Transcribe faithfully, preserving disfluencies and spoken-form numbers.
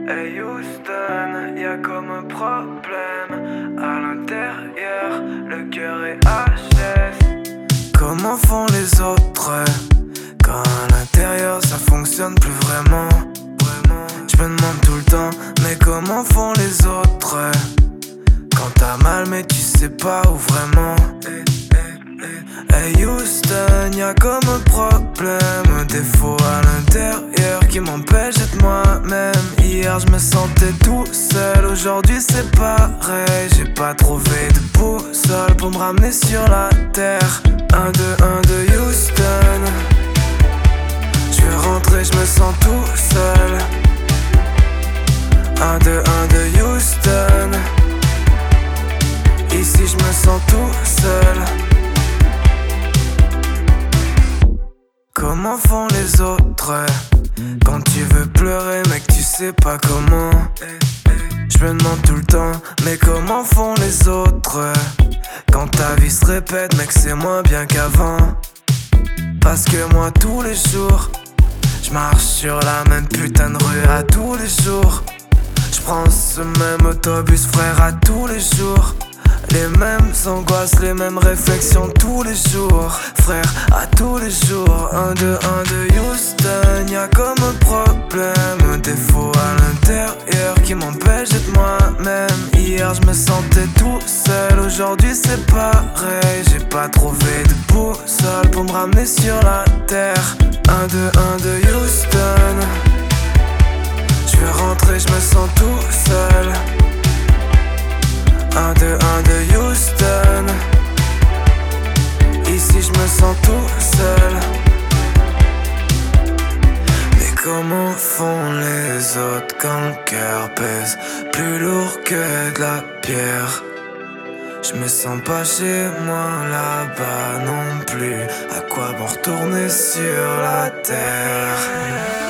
Hey Houston, y'a comme un problème à l'intérieur, le cœur est H S. Comment font les autres quand à l'intérieur ça fonctionne plus vraiment? Je me demande tout le temps, mais comment font les autres quand t'as mal mais tu sais pas où vraiment? Hey Houston, y'a comme un problème, un défaut à l'intérieur qui m'empêche d'être moi-même. Hier je me sentais tout seul, aujourd'hui c'est pareil. J'ai pas trouvé de boussole pour me ramener sur la terre. Un, deux, un, deux, Houston. Je vais rentrer, je me sens tout seul. Un, deux, un, deux, Houston. Ici je me sens tout seul. Comment font les autres quand tu veux pleurer mais que tu sais pas comment? Je me demande tout le temps, mais comment font les autres quand ta vie se répète mais que c'est moins bien qu'avant? Parce que moi tous les jours je marche sur la même putain de rue à tous les jours. Je prends ce même autobus frère à tous les jours. Les mêmes angoisses, les mêmes réflexions tous les jours. Frère, à tous les jours. Un, deux, un, deux, Houston. Y'a comme un problème, un défaut à l'intérieur qui m'empêche d'être moi-même. Hier je me sentais tout seul, aujourd'hui c'est pareil. J'ai pas trouvé de boussole pour me ramener sur la terre. Un, deux, un, deux, Houston. Je vais rentrer, je me sens tout seul. Un, deux, un, deux, Houston. Ici je me sens tout seul. Mais comment font les autres quand le cœur pèse plus lourd que de la pierre? Je me sens pas chez moi là-bas non plus. À quoi bon retourner sur la terre?